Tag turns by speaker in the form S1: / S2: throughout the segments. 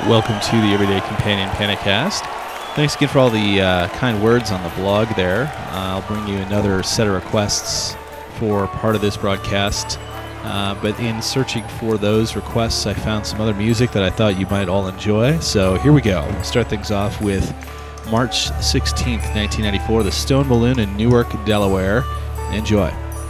S1: Welcome to the Everyday Companion Panicast. Thanks again for all the kind words on the blog there. I'll bring you another set of requests for part of this broadcast. But in searching for those requests, I found some other music that I thought you might all enjoy. So here we go. We'll start things off with March 16th, 1994, the Stone Balloon in Newark, Delaware. Enjoy.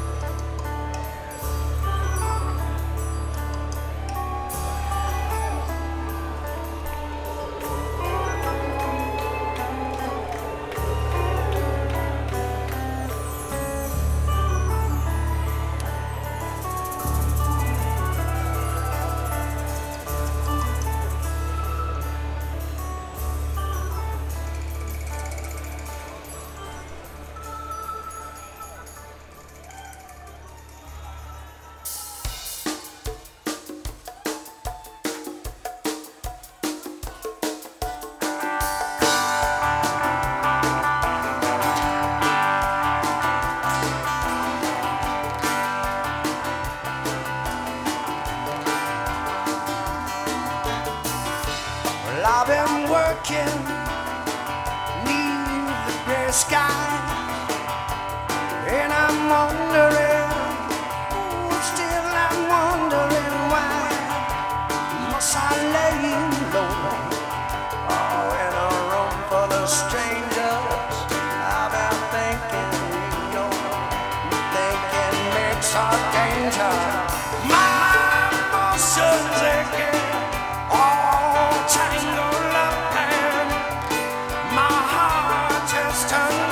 S2: I've been working neath the gray sky, and I'm wondering, still I'm wondering why must I lay low, in a room full of strangers. I've been thinking, thinking makes our danger. My emotions aching, all tangled up, and my heart just turned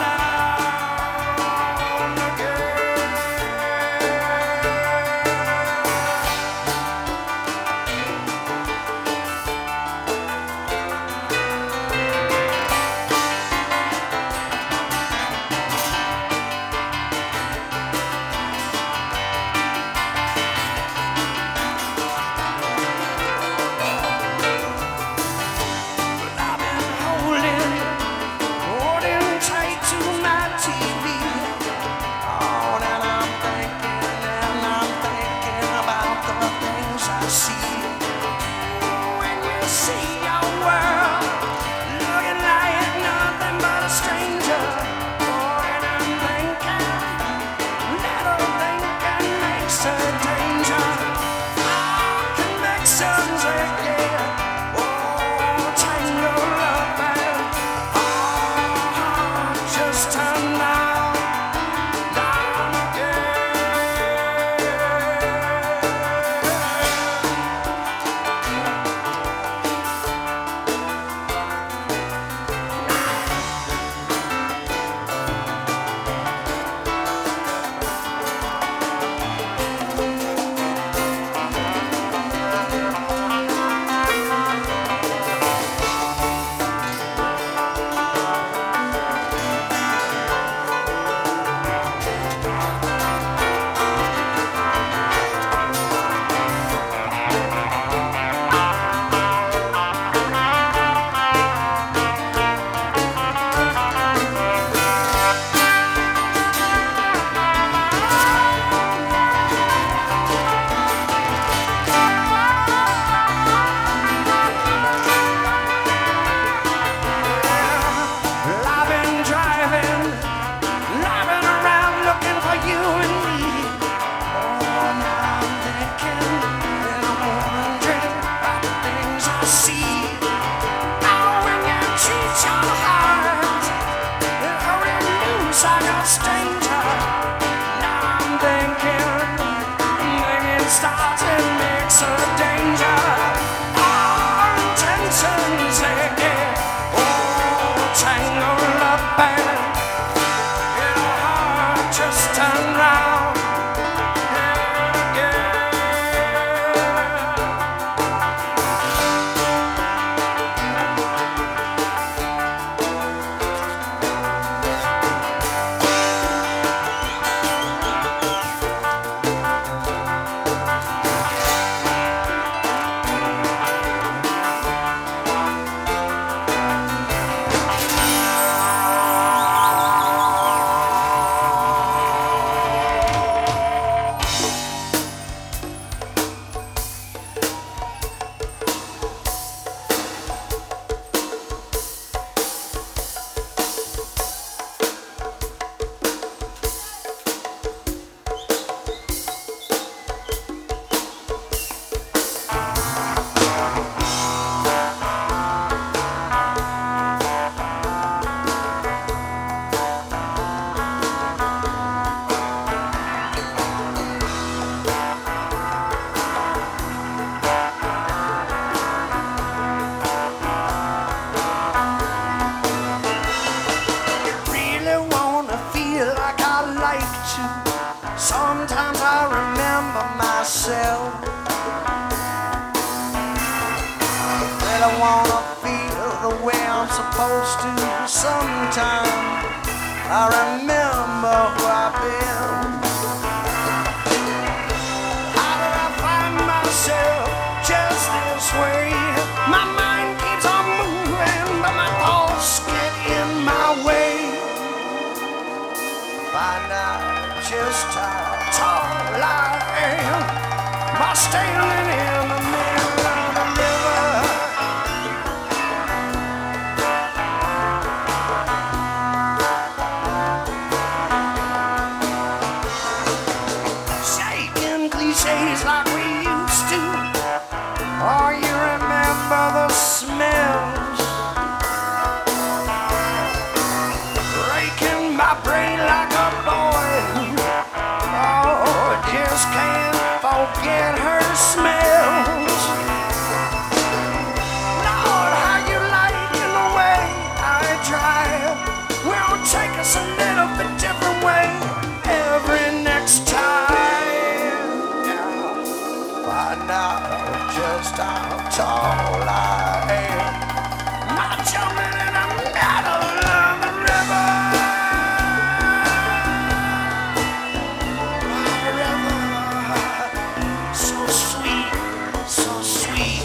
S2: on again. I've been holding tight to my TV. Oh, and I'm thinking about the things I see. When you see your world looking like nothing but a stranger. Oh, and I'm thinking, little thinking makes a danger. Our connections again. Oh, tangled up, and our heart just turned down again. Sometimes I remember myself. I wanna feel the way I'm supposed to. Sometimes I remember who I've been. How did I find myself just this way? My mind keeps on moving, but my thoughts get in my way. Find out just how tall I am by standing in the middle of the river. Cliches like we used to. Oh, you remember the smells raking my brain like a boy. Oh, just can't forget her smells. Lord, how you like in the way I drive will take us a little bit different way every next time. Find out just how tall I am. Not jumping in the middle of the river. My river, so sweet, so sweet.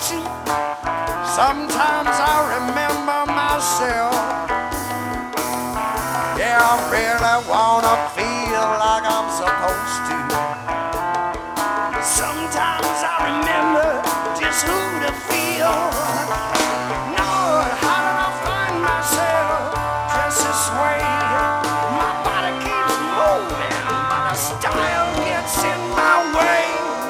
S2: watching. Sometimes I remember myself. Yeah, I really wanna feel like I'm supposed to. Sometimes I remember just who to feel. Lord, how did I find myself just this way? My body keeps moving, but the style gets in my way.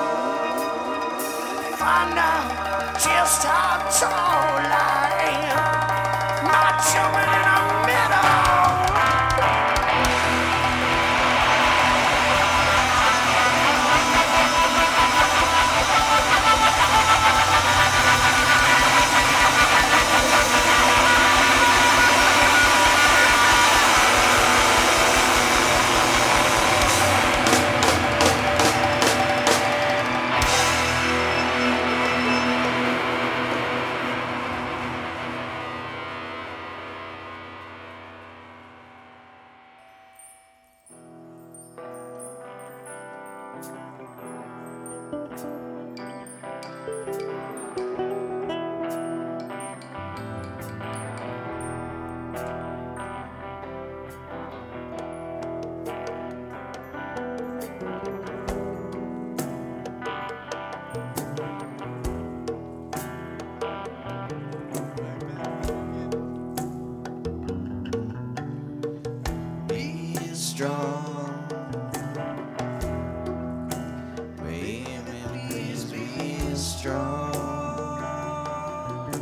S2: Find out just how tall I am. Not jumping in the middle. Strong, baby, please be strong.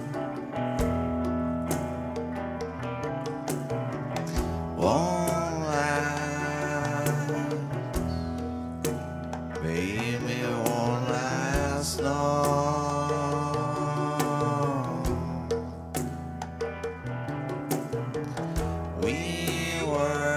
S2: Won't last, baby, won't last long. We were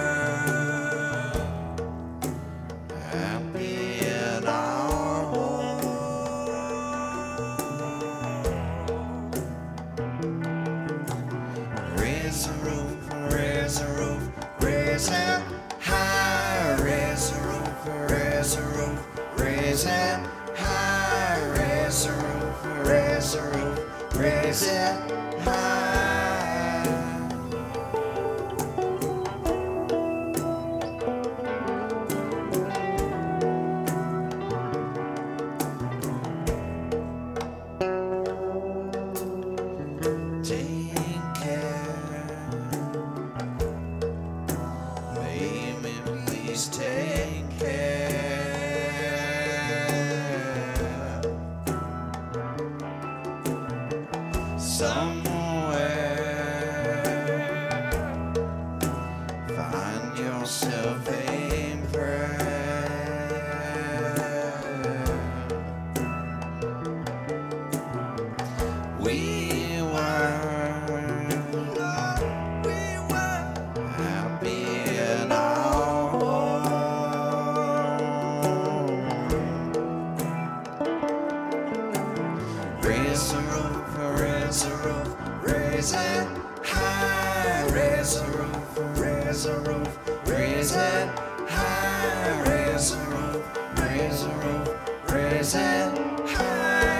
S2: raise it high. Take care, baby, please take care. Somewhere, find yourself a prayer. We were happy in our home. Raise the roof, raise the roof, raise it high. Raise the roof, raise the roof, raise it high. Raise the roof, raise the roof, raise it high.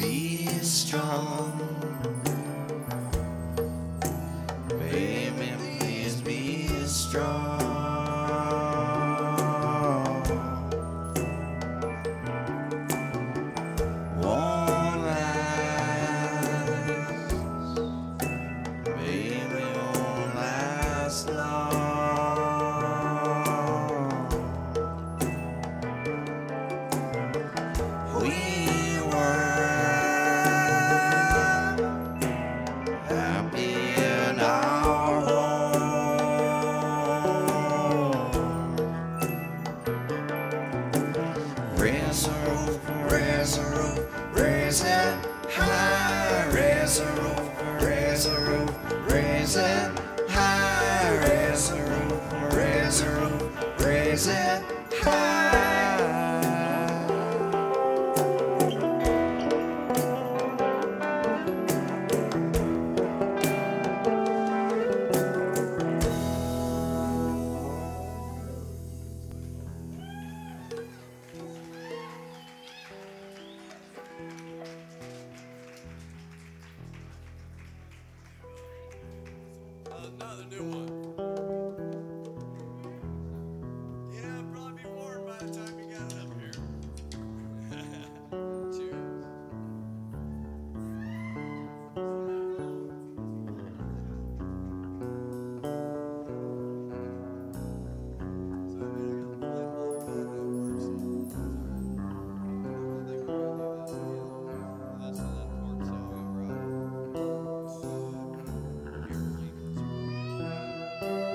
S2: strong. Baby, raise it high, raise the roof, raise the roof, raise it high, raise the roof, raise the roof, raise it high.
S3: Another new one. Yeah, it'll probably be warm by the time you got it up here. Cheers. So,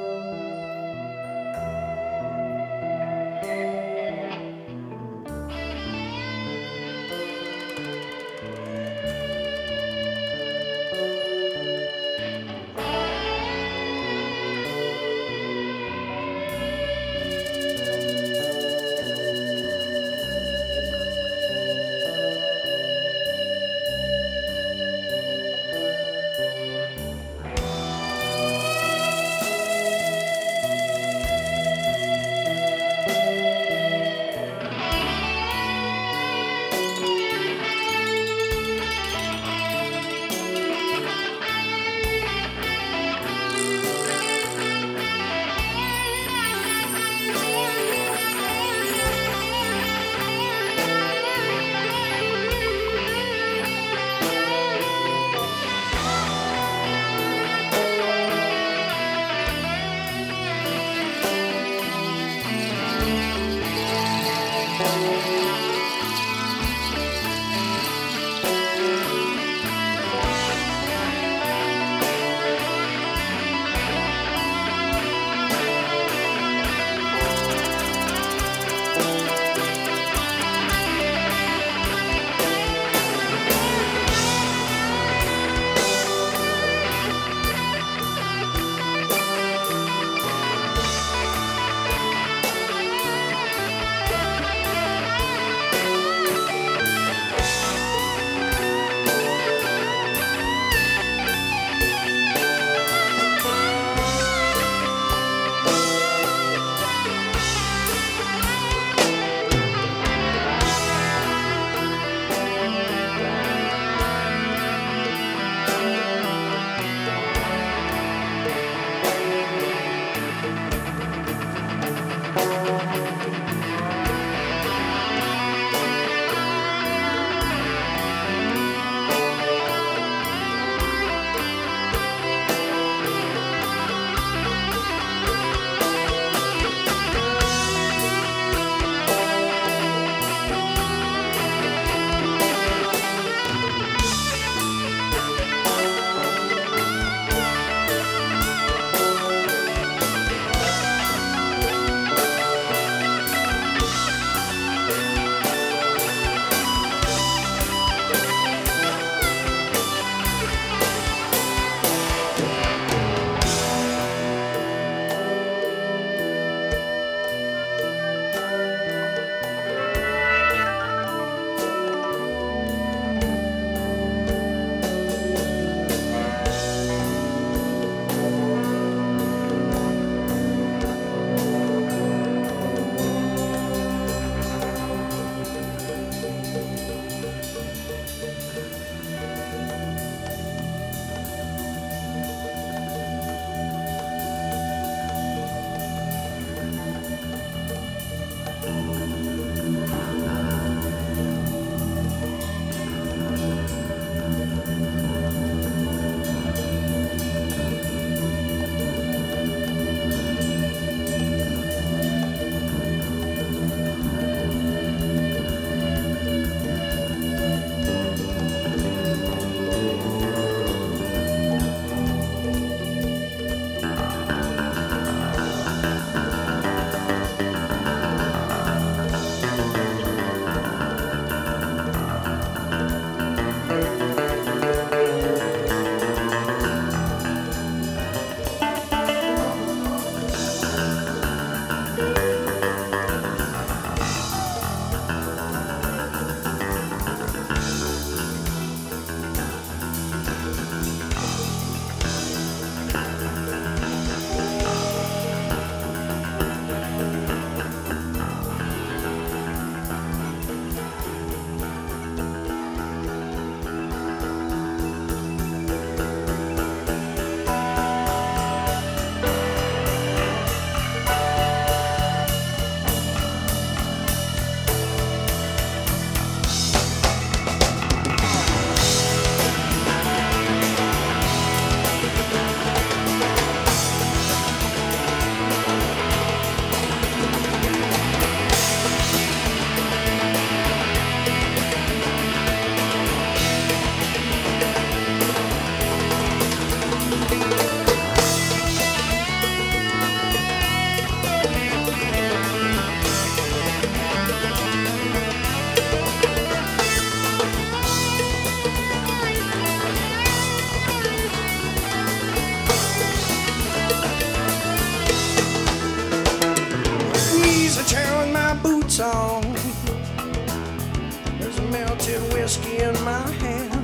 S4: whiskey in my hand.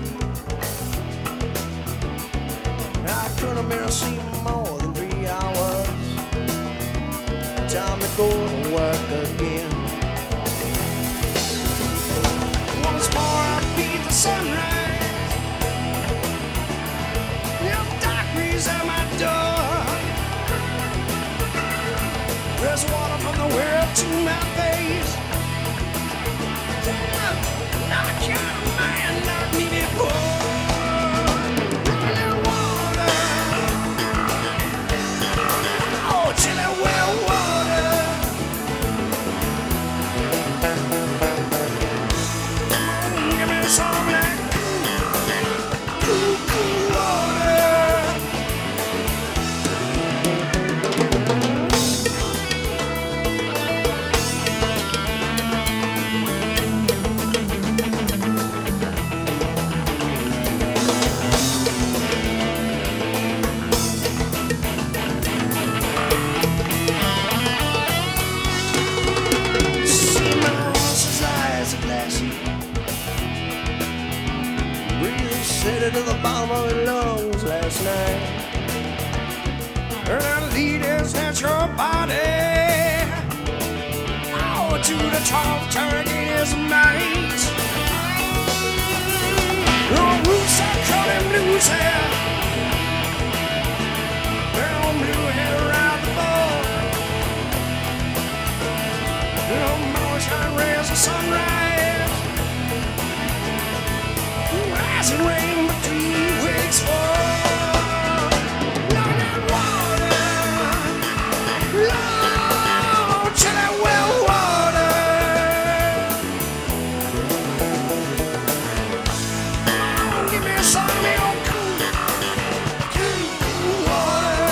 S4: I couldn't bear to see more than 3 hours. Time to go to work again. Once more I beat the sunrise. The dark breeze at my door. There's water from the well to my face. Damn, not kind of man like me before. Running water. Oh, chilly well water. Give me some of that cool water. See my horse's eyes are glassy. Breathing steady to the bottom of his lungs last night. Her lead his natural body. Oh, to the top, turning his might. Oh, roots are cut him loose hair. Brown blue hair around the ball. Moonshine rays of sunrise. Rising rain between weeks fall. Running water. Lord, chilly well water. Oh, give me some of your cool water.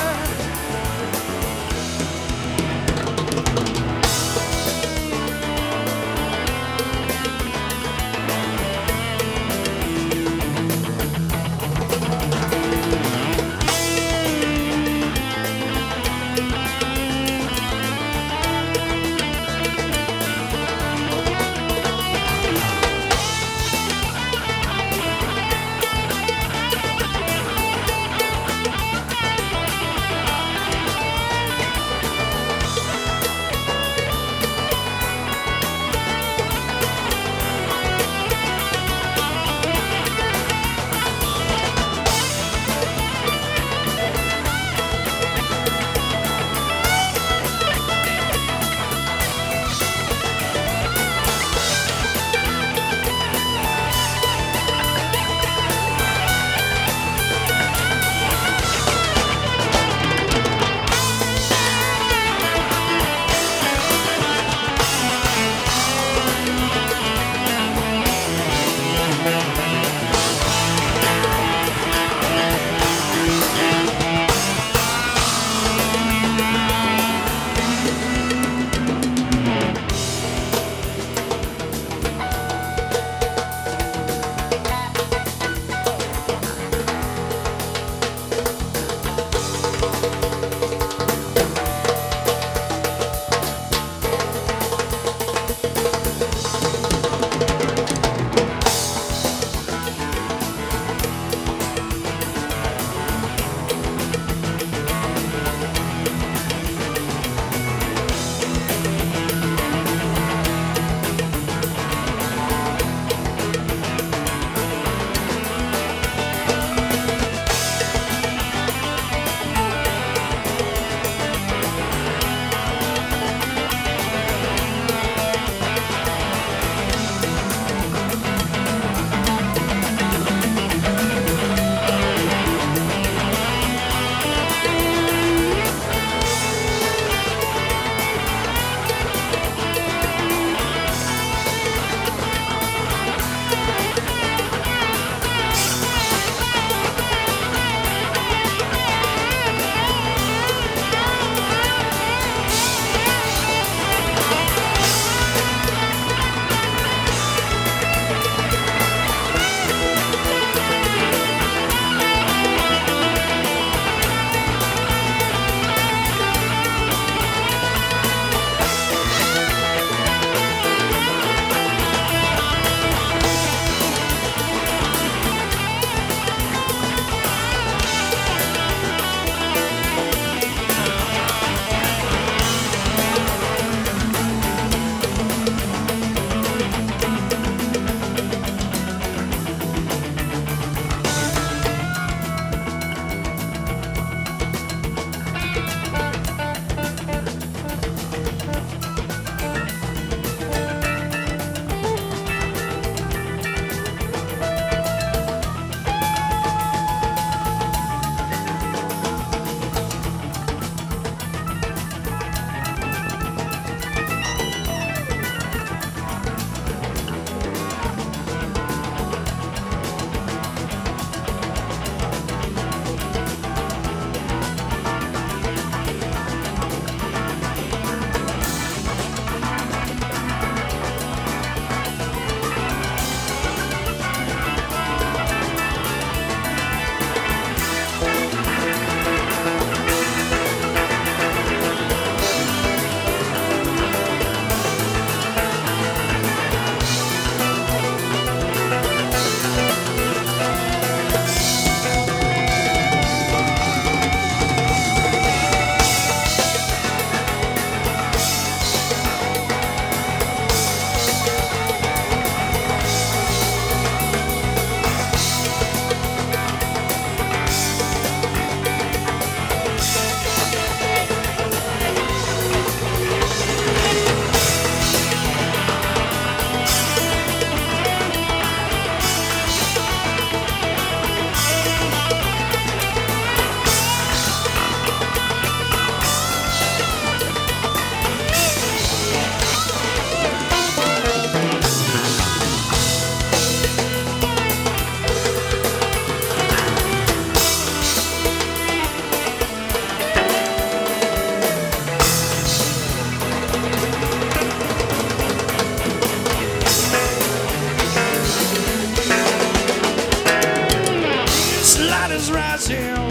S4: Brazil.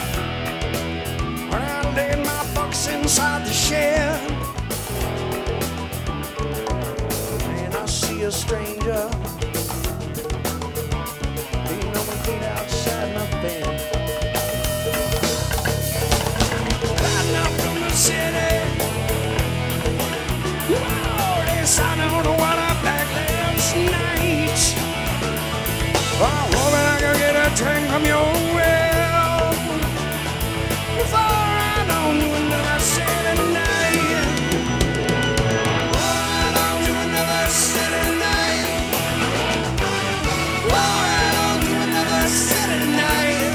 S4: When I laid my books inside the shed, and I see a stranger leaning on my feet outside my bed. Riding up from the city, whoa, they sounded on the water back last night. I'm hoping I can get a drink from your well before I don't do another city night. Before I don't do another city night. Before I don't do another city night.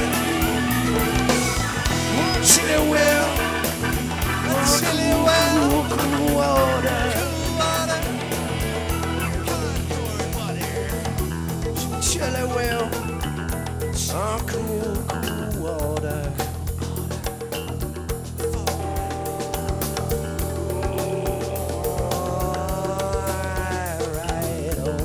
S4: One chilly well, one chilly well, cool water. Chilly well, some cool water. Alright, oh.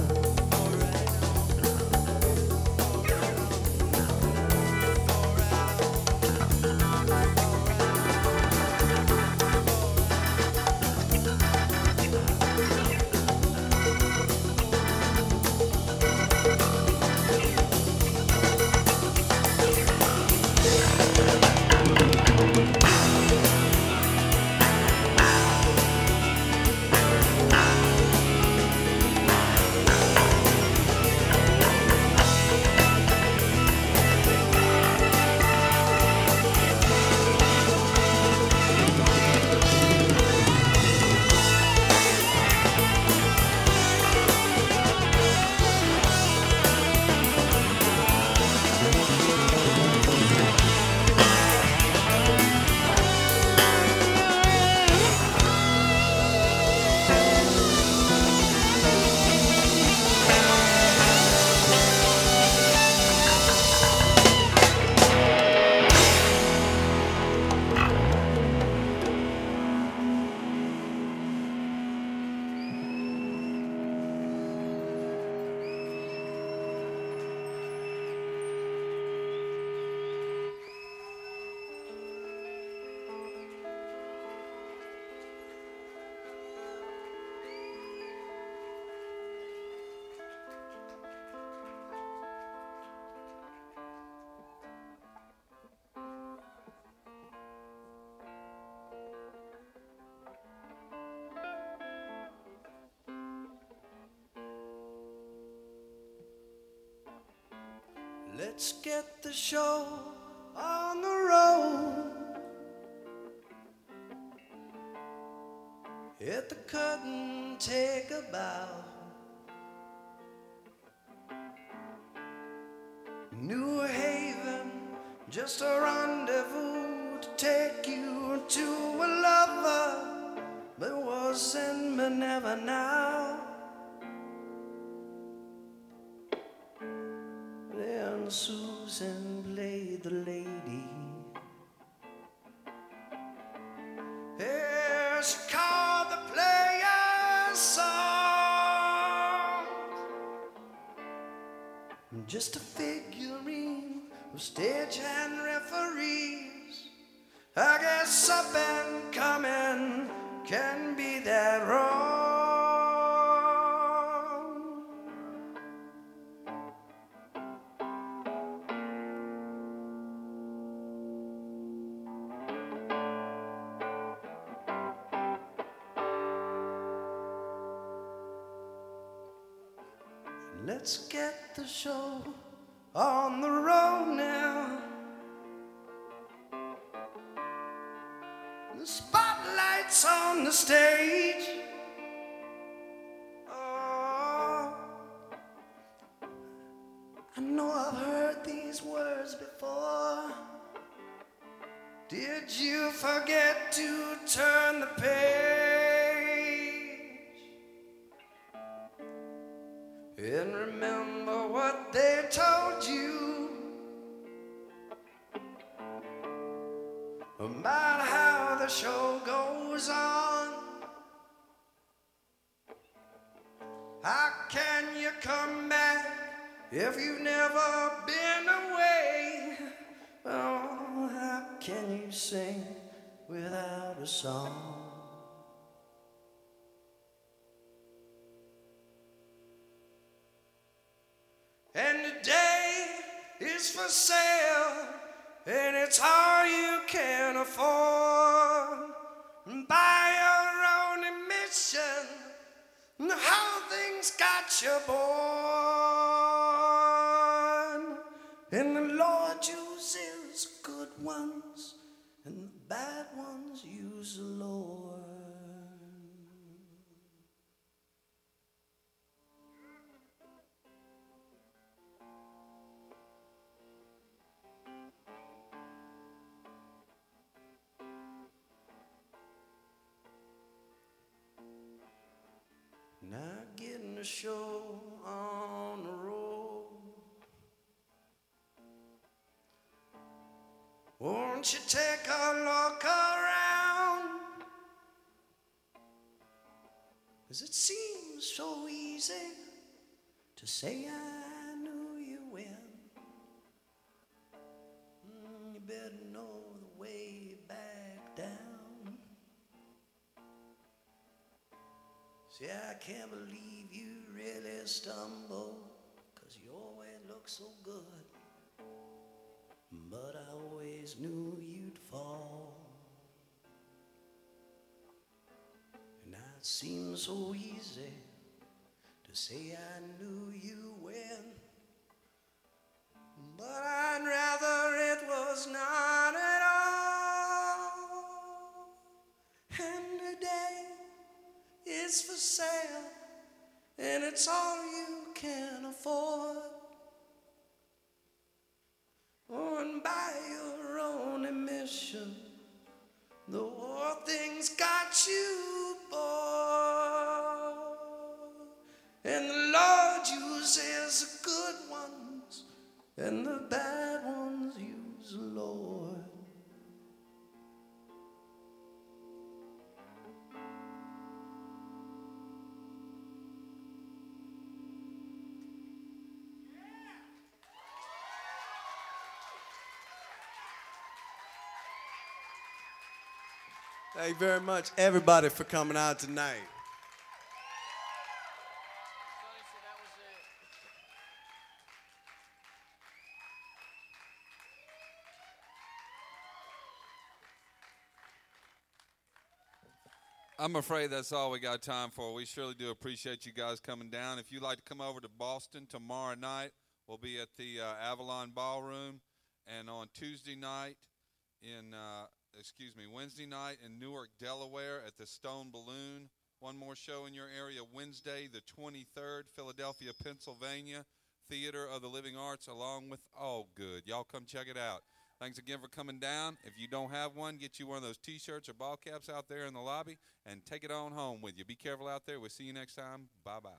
S4: Let's get the show on the road. Hit the curtain, take a bow. New Haven, just a rendezvous to take you to a lover that wasn't but never now. Then Susan played the lady. Here she called the players song. Just a figurine of stage and referees. I guess up and coming can be that wrong. Let's get the show on the road now. The spotlight's on the stage. Oh, I know I've heard these words before. Did you forget to turn the page? And remember what they told you about how the show goes on. How can you come back if you've never been away?
S2: we sing without a song. And today is for sale, and it's all you can afford. By your own admission, how things got you born. And the Lord uses good ones, and the bad ones use the Lord. Not getting the show on the road. Won't you take a look around? 'Cause it seems so easy to say I knew you when. You better know the way back down. See, I can't believe you really stumbled, 'cause you always look so good. But I always knew you'd fall. And it seems so easy to say I knew you when. But I'd rather it was not at all. And today is for sale, and it's all you can afford. And by your own admission, the war things got you bored. And the Lord uses the good ones, and the bad ones use the Lord.
S5: Thank you very much, everybody, for coming out tonight.
S6: I'm afraid that's all we got time for. We surely do appreciate you guys coming down. If you'd like to come over to Boston tomorrow night, we'll be at the Avalon Ballroom. And on Wednesday night in Newark, Delaware at the Stone Balloon. One more show in your area Wednesday, the 23rd, Philadelphia, Pennsylvania, Theater of the Living Arts, along with All Good. Y'all come check it out. Thanks again for coming down. If you don't have one, get you one of those T-shirts or ball caps out there in the lobby and take it on home with you. Be careful out there. We'll see you next time. Bye-bye.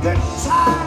S4: good time.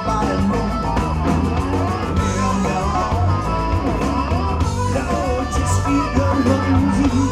S7: everybody move. Lord, just feel the roses.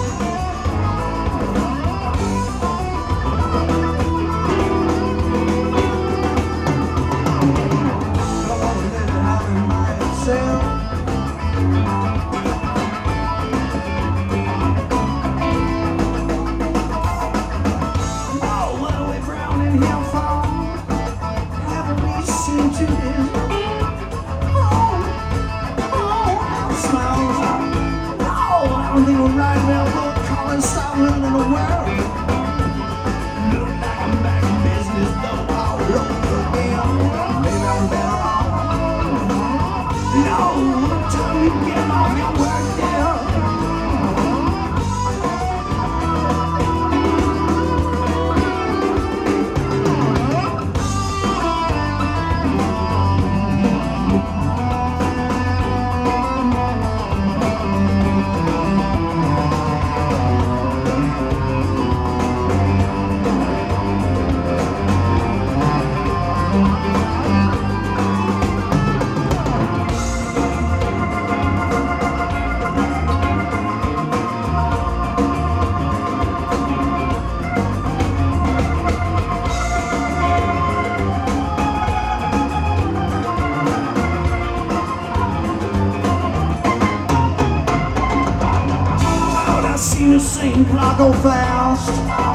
S7: You sing clock go fast.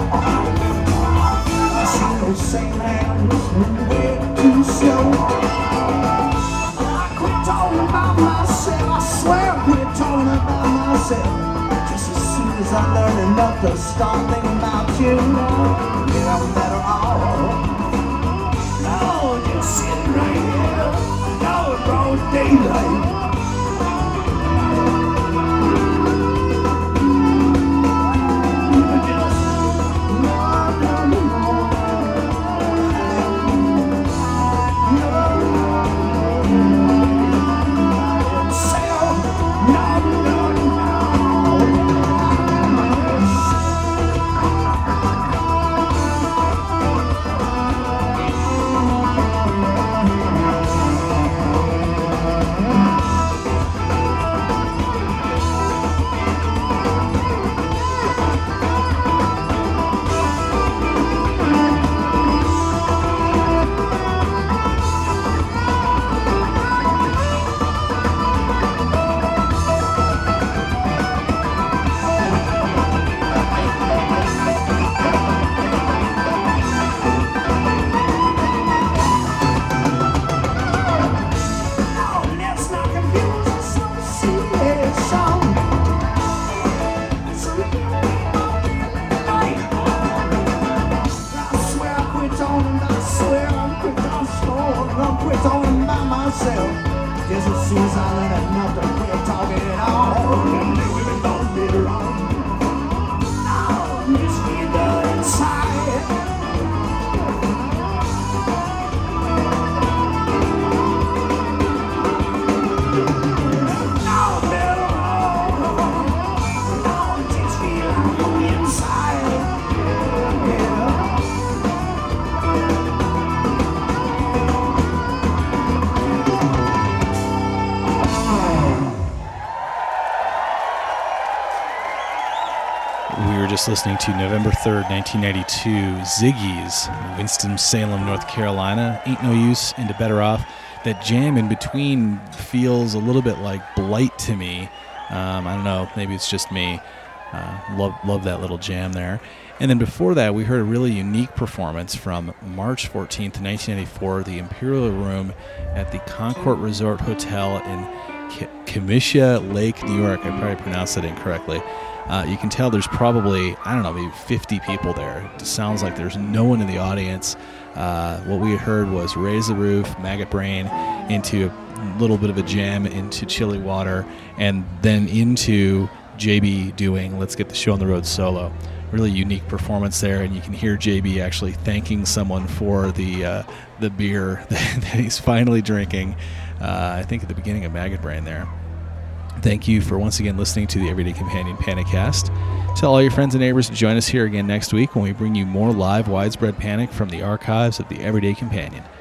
S7: I see those same hands way too slow. I quit talking about myself. I swear I quit talking about myself. Just as soon as I learn enough to start thinking about you, yeah, I'm better off. No, just sitting right here, no broad daylight. Just as soon as I learn enough to quit talking at all, women don't be wrong. No, just feel good inside. No, better wrong. No, just feel like on the inside. Yeah.
S1: Just listening to November 3rd, 1992, Ziggy's, Winston-Salem, North Carolina, Ain't No Use into Better Off. That jam in between feels a little bit like Blight to me. I don't know, maybe it's just me. Love that little jam there. And then before that, we heard a really unique performance from March 14th, 1994, the Imperial Room at the Concord Resort Hotel in Kimisha Lake, New York. I probably pronounced it incorrectly. You can tell there's probably, I don't know, maybe 50 people there. It sounds like there's no one in the audience. What we heard was Raise the Roof, Maggot Brain, into a little bit of a jam into Chilly Water, and then into JB doing Let's Get the Show on the Road solo. Really unique performance there, and you can hear JB actually thanking someone for the beer that he's finally drinking, I think at the beginning of Maggot Brain there. Thank you for once again listening to the Everyday Companion Panicast. Tell all your friends and neighbors to join us here again next week when we bring you more live Widespread Panic from the archives of the Everyday Companion.